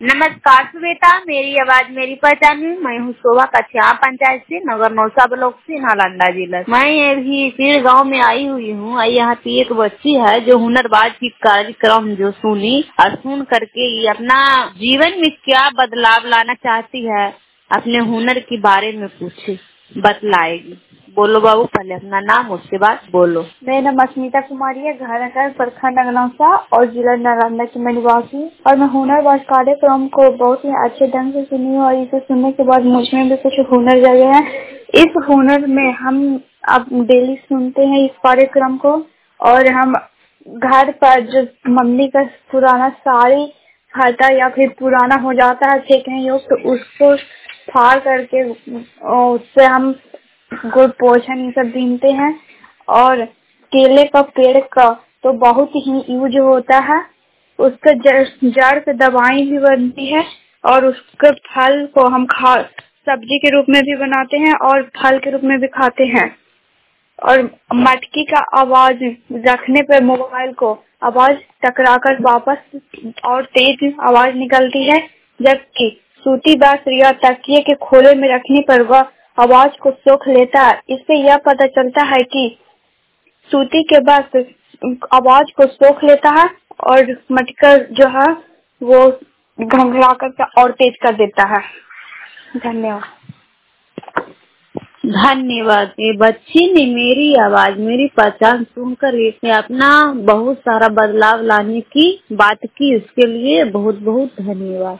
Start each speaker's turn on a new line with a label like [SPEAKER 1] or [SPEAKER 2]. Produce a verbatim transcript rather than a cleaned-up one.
[SPEAKER 1] नमस्कार श्वेता, मेरी आवाज मेरी पहचान में। मैं हूँ शोभा कछिया पंचायत से, नगर नौसा ब्लॉक से, नालंदा जिला। मैं अभी पीर गांव में आई हुई हूँ। यहाँ पे एक बच्ची है जो हुनरबाज की कार्यक्रम जो सुनी और सुन करके ये अपना जीवन में क्या बदलाव लाना चाहती है, अपने हुनर के बारे में पूछे, बतलाएगी। बोलो बाबू, पहले अपना नाम, उसके बाद बोलो।
[SPEAKER 2] मेरा नाम अस्मिता कुमारी है, घर प्रखंड नगनौसा और जिला नालंदा की मैं निवासी। और मैं हुनरबाज कार्यक्रम को बहुत ही अच्छे ढंग से सुनी और इसे सुनने के बाद मुझ में भी कुछ हुनर जगे है। इस हुनर में हम अब डेली सुनते हैं इस कार्यक्रम को, और हम घर पर जो मम्मी का पुराना साड़ी फाटा या फिर पुराना हो जाता है कहीं योग, तो उसको फाड़ करके उससे हम गुड़ पोछन ये सब बीनते हैं। और केले का पेड़ का तो बहुत ही यूज होता है, उसका जड़ से दवाई भी बनती है और उसके फल को हम खा सब्जी के रूप में भी बनाते हैं और फल के रूप में भी खाते हैं। और मटकी का आवाज रखने पर मोबाइल को आवाज टकराकर वापस और तेज आवाज निकलती है, जबकि सूती बांस या तकिए के खोले में रखने पर वह आवाज को सोख लेता है। इससे यह पता चलता है कि सूती के बाद आवाज को सोख लेता है और मटका जो है वो घंघरा कर और तेज कर देता है। धन्यवाद।
[SPEAKER 1] धन्यवाद। ये बच्ची ने मेरी आवाज मेरी पहचान सुनकर ये अपना बहुत सारा बदलाव लाने की बात की, उसके लिए बहुत बहुत धन्यवाद।